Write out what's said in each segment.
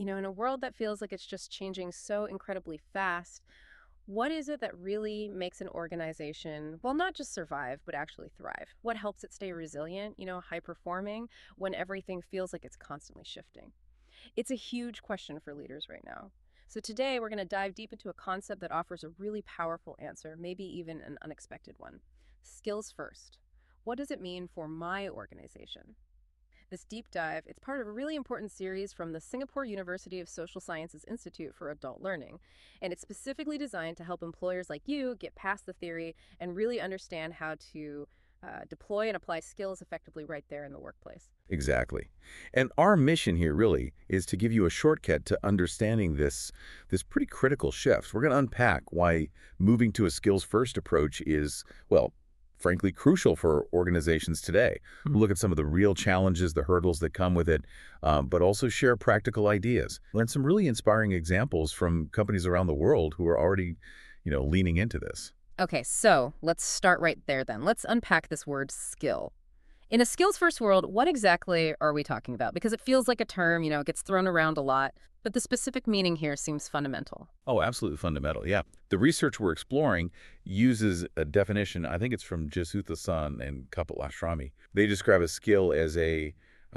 In a world that feels like it's just changing so incredibly fast, what is it that really makes an organization, well, not just survive, but actually thrive? What helps it stay resilient, high performing when everything feels like it's constantly shifting? It's a huge question for leaders right now. So today we're going to dive deep into a concept that offers a really powerful answer, maybe even an unexpected one. Skills first. What does it mean for my organization? This deep dive, it's part of a really important series from the Singapore University of Social Sciences Institute for Adult Learning, and it's specifically designed to help employers like you get past the theory and really understand how to deploy and apply skills effectively right there in the workplace. Exactly. And our mission here really is to give you a shortcut to understanding this pretty critical shift. We're going to unpack why moving to a skills-first approach is, well, frankly, crucial for organizations today. We'll look at some of the real challenges, the hurdles that come with it, but also share practical ideas. Learn some really inspiring examples from companies around the world who are already, leaning into this. Okay, so let's start right there then. Let's unpack this word skill. In a skills first world, what exactly are we talking about? Because it feels like a term, it gets thrown around a lot, but the specific meaning here seems fundamental. Oh, absolutely fundamental. Yeah. The research we're exploring uses a definition, I think it's from Jasutha-san and Kapil Ashrami. They describe a skill as a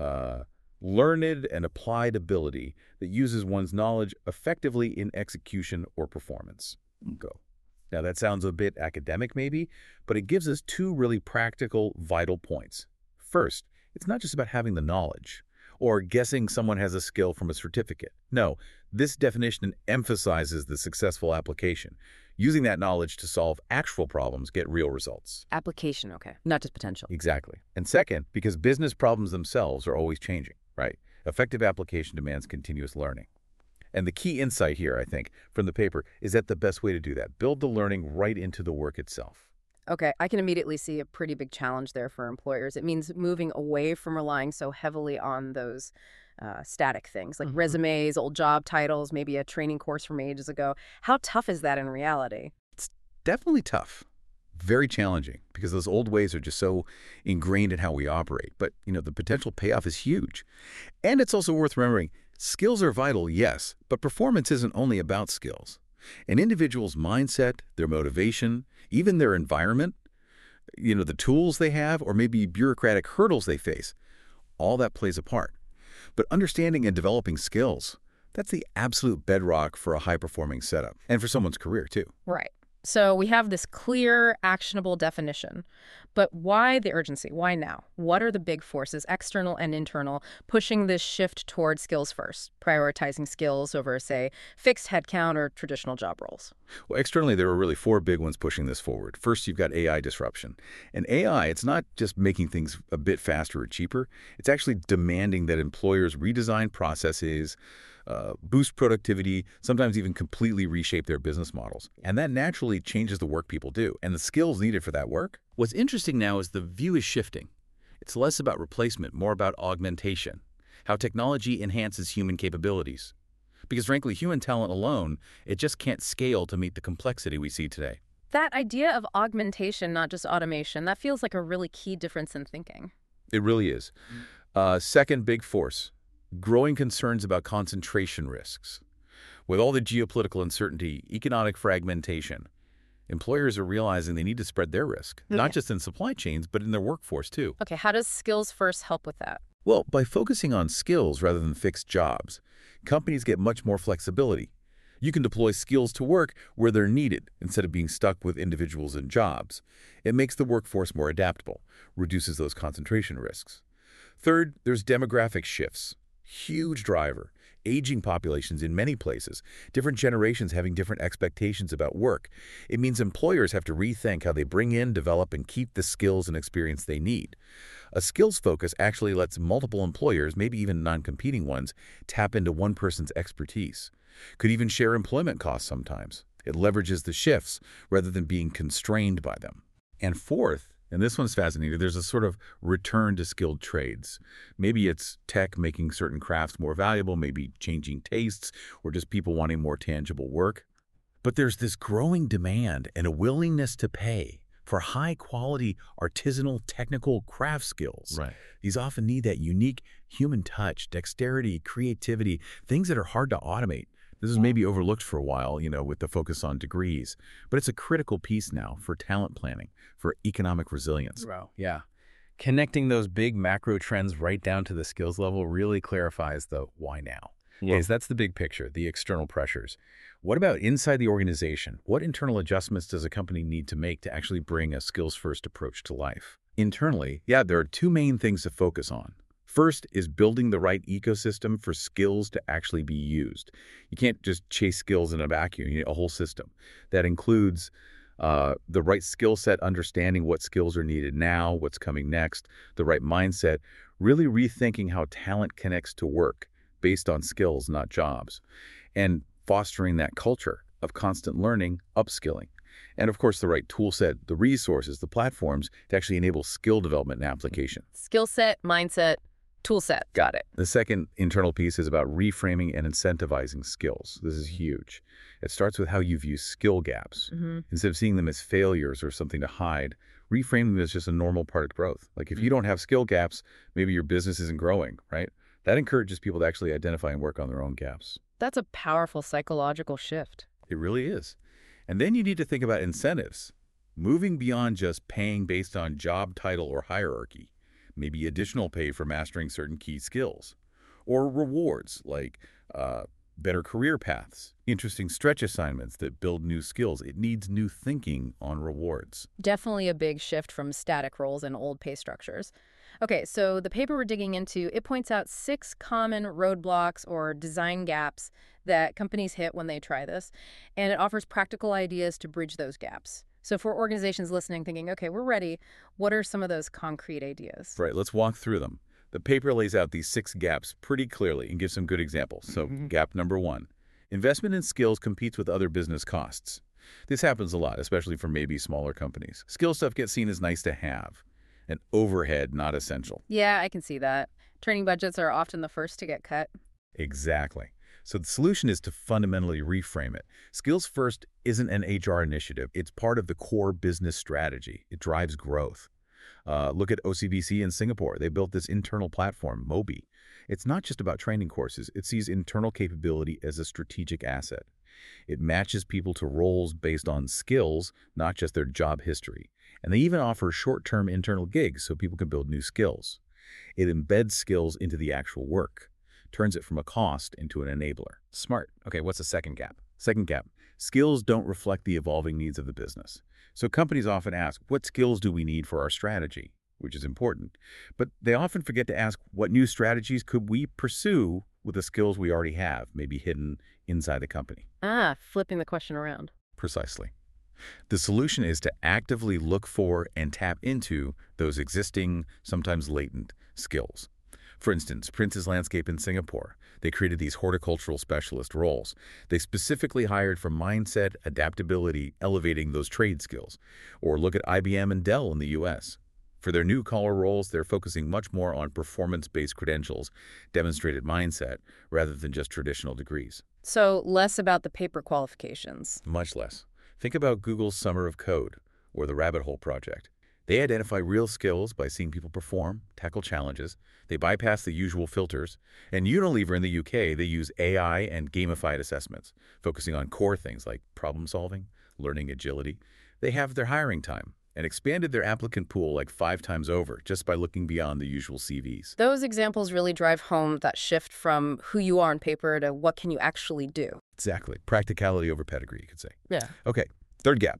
learned and applied ability that uses one's knowledge effectively in execution or performance. Go. Now, that sounds a bit academic maybe, but it gives us two really practical, vital points. First, it's not just about having the knowledge or guessing someone has a skill from a certificate. No, this definition emphasizes the successful application, using that knowledge to solve actual problems, get real results. Application, okay, not just potential. Exactly. And second, because business problems themselves are always changing, right? Effective application demands continuous learning. And the key insight here, I think, from the paper is that the best way to do that, build the learning right into the work itself. Okay, I can immediately see a pretty big challenge there for employers. It means moving away from relying so heavily on those static things like resumes, old job titles, maybe a training course from ages ago. How tough is that in reality? It's definitely tough, very challenging, because those old ways are just so ingrained in how we operate. But, the potential payoff is huge. And it's also worth remembering, skills are vital, yes, but performance isn't only about skills. An individual's mindset, their motivation, even their environment, the tools they have, or maybe bureaucratic hurdles they face, all that plays a part. But understanding and developing skills, that's the absolute bedrock for a high-performing setup, and for someone's career, too. Right. So we have this clear, actionable definition. But why the urgency? Why now? What are the big forces, external and internal, pushing this shift toward skills first, prioritizing skills over, say, fixed headcount or traditional job roles? Well, externally, there are really four big ones pushing this forward. First, you've got AI disruption. And AI, it's not just making things a bit faster or cheaper. It's actually demanding that employers redesign processes, boost productivity, sometimes even completely reshape their business models. And that naturally changes the work people do and the skills needed for that work. What's interesting now is the view is shifting. It's less about replacement, more about augmentation, how technology enhances human capabilities. Because frankly, human talent alone, it just can't scale to meet the complexity we see today. That idea of augmentation, not just automation, that feels like a really key difference in thinking. It really is. Second big force, growing concerns about concentration risks. With all the geopolitical uncertainty, economic fragmentation, employers are realizing they need to spread their risk, not just in supply chains, but in their workforce too. Okay, how does skills first help with that? Well, by focusing on skills rather than fixed jobs, companies get much more flexibility. You can deploy skills to work where they're needed instead of being stuck with individuals and jobs. It makes the workforce more adaptable, reduces those concentration risks. Third, there's demographic shifts. Huge driver. Aging populations in many places, different generations having different expectations about work. It means employers have to rethink how they bring in, develop, and keep the skills and experience they need. A skills focus actually lets multiple employers, maybe even non-competing ones, tap into one person's expertise. Could even share employment costs sometimes. It leverages the shifts rather than being constrained by them. And fourth, and this one's fascinating, there's a sort of return to skilled trades. Maybe it's tech making certain crafts more valuable, maybe changing tastes, or just people wanting more tangible work. But there's this growing demand and a willingness to pay for high-quality, artisanal, technical craft skills. Right. These often need that unique Human touch, dexterity, creativity, things that are hard to automate. This is maybe overlooked for a while, with the focus on degrees, but it's a critical piece now for talent planning, for economic resilience. Wow. Yeah. Connecting those big macro trends right down to the skills level really clarifies the why now. Yeah. Okay, so that's the big picture, the external pressures. What about inside the organization? What internal adjustments does a company need to make to actually bring a skills-first approach to life? Internally, there are two main things to focus on. First is building the right ecosystem for skills to actually be used. You can't just chase skills in a vacuum. You need a whole system. That includes the right skill set, understanding what skills are needed now, what's coming next, the right mindset, really rethinking how talent connects to work based on skills, not jobs, and fostering that culture of constant learning, upskilling. And of course, the right tool set, the resources, the platforms to actually enable skill development and application. Skill set, mindset, tool set. Got it. The second internal piece is about reframing and incentivizing skills. This is huge. It starts with how you view skill gaps. Instead of seeing them as failures or something to hide, reframe them as just a normal part of growth. Like if you don't have skill gaps, maybe your business isn't growing, right? That encourages people to actually identify and work on their own gaps. That's a powerful psychological shift. It really is. And then you need to think about incentives, moving beyond just paying based on job title or hierarchy, maybe additional pay for mastering certain key skills, or rewards like better career paths, interesting stretch assignments that build new skills. It needs new thinking on rewards. Definitely a big shift from static roles and old pay structures. Okay, so the paper we're digging into, it points out 6 common roadblocks or design gaps that companies hit when they try this, and it offers practical ideas to bridge those gaps. So for organizations listening, thinking, okay, we're ready, what are some of those concrete ideas? Right, let's walk through them. The paper lays out these 6 gaps pretty clearly and gives some good examples. So gap number 1, investment in skills competes with other business costs. This happens a lot, especially for maybe smaller companies. Skill stuff gets seen as nice to have, an overhead, not essential. Yeah, I can see that. Training budgets are often the first to get cut. Exactly. So the solution is to fundamentally reframe it. Skills First isn't an HR initiative. It's part of the core business strategy. It drives growth. Look at OCBC in Singapore. They built this internal platform, Mobi. It's not just about training courses. It sees internal capability as a strategic asset. It matches people to roles based on skills, not just their job history. And they even offer short-term internal gigs so people can build new skills. It embeds skills into the actual work, turns it from a cost into an enabler. Smart. Okay, what's the second gap? Second gap, skills don't reflect the evolving needs of the business. So companies often ask, what skills do we need for our strategy? Which is important. But they often forget to ask, what new strategies could we pursue with the skills we already have, maybe hidden inside the company? Flipping the question around. Precisely. The solution is to actively look for and tap into those existing, sometimes latent, skills. For instance, Prince's Landscape in Singapore, they created these horticultural specialist roles. They specifically hired for mindset, adaptability, elevating those trade skills. Or look at IBM and Dell in the US. For their new collar roles, they're focusing much more on performance-based credentials, demonstrated mindset, rather than just traditional degrees. So less about the paper qualifications. Much less. Think about Google's Summer of Code or the Rabbit Hole Project. They identify real skills by seeing people perform, tackle challenges. They bypass the usual filters. And Unilever in the UK, they use AI and gamified assessments, focusing on core things like problem solving, learning agility. They have their hiring time and expanded their applicant pool like 5 times over just by looking beyond the usual CVs. Those examples really drive home that shift from who you are on paper to what can you actually do. Exactly. Practicality over pedigree, you could say. Yeah. Okay, third gap.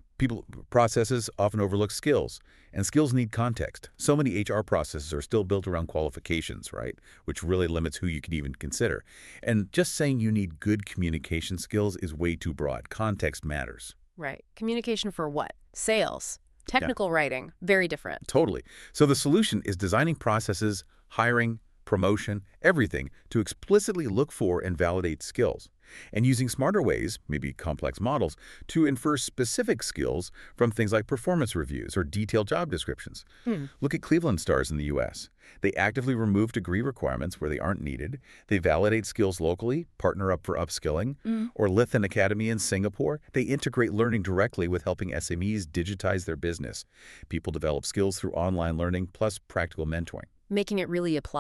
Processes often overlook skills, and skills need context. So many HR processes are still built around qualifications, right? Which really limits who you can even consider. And just saying you need good communication skills is way too broad. Context matters. Right. Communication for what? Sales. Technical writing. Very different. Totally. So the solution is designing processes, hiring, promotion, everything to explicitly look for and validate skills, and using smarter ways, maybe complex models, to infer specific skills from things like performance reviews or detailed job descriptions. Look at Cleveland Stars in the U.S. They actively remove degree requirements where they aren't needed. They validate skills locally, partner up for upskilling. Or Lithan Academy in Singapore, they integrate learning directly with helping SMEs digitize their business. People develop skills through online learning plus practical mentoring. Making it really applied.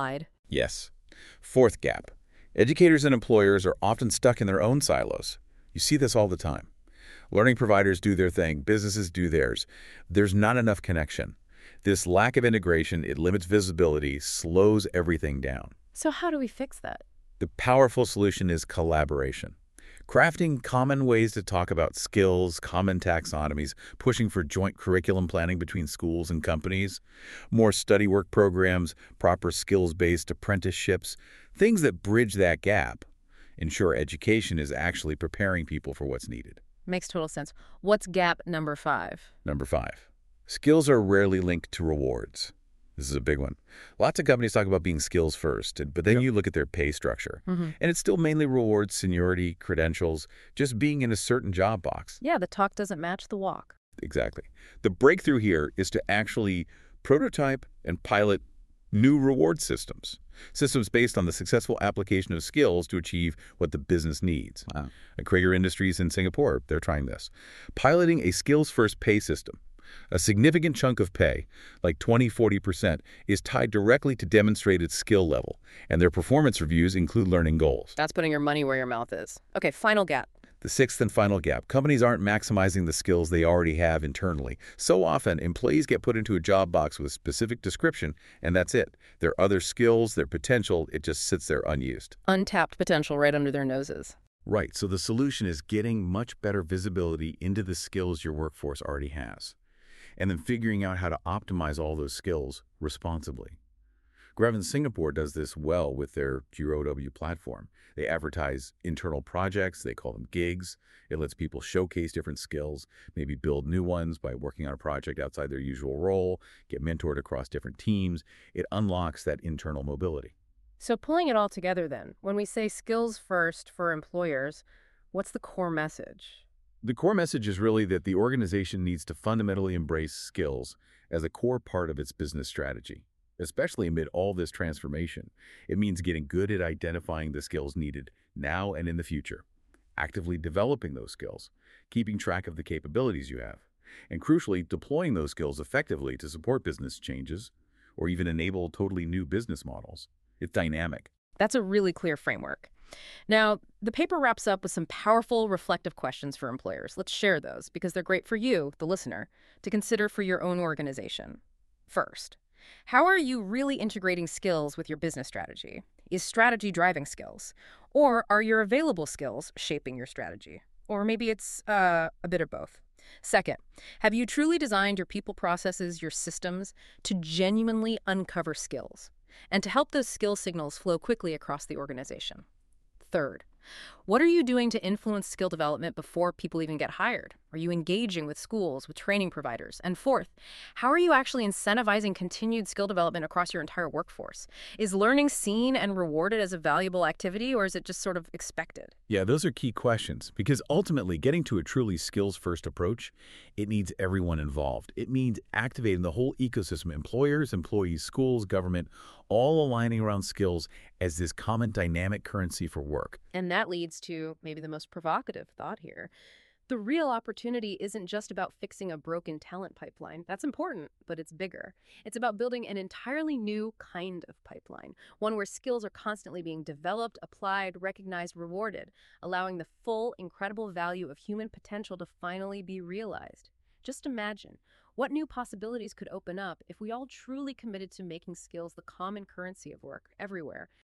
Yes. Fourth gap. Educators and employers are often stuck in their own silos. You see this all the time. Learning providers do their thing, businesses do theirs. There's not enough connection. This lack of integration, it limits visibility, slows everything down. So how do we fix that? The powerful solution is collaboration. Crafting common ways to talk about skills, common taxonomies, pushing for joint curriculum planning between schools and companies, more study work programs, proper skills-based apprenticeships, things that bridge that gap, ensure education is actually preparing people for what's needed. Makes total sense. What's gap number 5? Number 5, skills are rarely linked to rewards. This is a big one. Lots of companies talk about being skills first, but then you look at their pay structure, and it still mainly rewards seniority, credentials, just being in a certain job box. Yeah, the talk doesn't match the walk. Exactly. The breakthrough here is to actually prototype and pilot new reward systems. Systems based on the successful application of skills to achieve what the business needs. Wow. At Krager Industries in Singapore, they're trying this. Piloting a skills-first pay system. A significant chunk of pay, like 20–40%, is tied directly to demonstrated skill level, and their performance reviews include learning goals. That's putting your money where your mouth is. Okay, final gap. The sixth and final gap, companies aren't maximizing the skills they already have internally. So often, employees get put into a job box with a specific description, and that's it. Their other skills, their potential, it just sits there unused. Untapped potential right under their noses. Right, so the solution is getting much better visibility into the skills your workforce already has, and then figuring out how to optimize all those skills responsibly. Grevin Singapore does this well with their GROW platform. They advertise internal projects, they call them gigs. It lets people showcase different skills, maybe build new ones by working on a project outside their usual role, get mentored across different teams. It unlocks that internal mobility. So pulling it all together then, when we say skills first for employers, what's the core message? The core message is really that the organization needs to fundamentally embrace skills as a core part of its business strategy. Especially amid all this transformation, it means getting good at identifying the skills needed now and in the future, actively developing those skills, keeping track of the capabilities you have, and crucially, deploying those skills effectively to support business changes or even enable totally new business models. It's dynamic. That's a really clear framework. Now, the paper wraps up with some powerful, reflective questions for employers. Let's share those because they're great for you, the listener, to consider for your own organization. First, how are you really integrating skills with your business strategy? Is strategy driving skills? Or are your available skills shaping your strategy? Or maybe it's a bit of both. Second, have you truly designed your people processes, your systems, to genuinely uncover skills and to help those skill signals flow quickly across the organization? Third, what are you doing to influence skill development before people even get hired? Are you engaging with schools, with training providers? And fourth, how are you actually incentivizing continued skill development across your entire workforce? Is learning seen and rewarded as a valuable activity, or is it just sort of expected? Yeah, those are key questions because ultimately getting to a truly skills-first approach, it needs everyone involved. It means activating the whole ecosystem, employers, employees, schools, government, all aligning around skills as this common dynamic currency for work. And that leads to maybe the most provocative thought here. The real opportunity isn't just about fixing a broken talent pipeline. That's important, but it's bigger. It's about building an entirely new kind of pipeline, one where skills are constantly being developed, applied, recognized, rewarded, allowing the full, incredible value of human potential to finally be realized. Just imagine what new possibilities could open up if we all truly committed to making skills the common currency of work everywhere,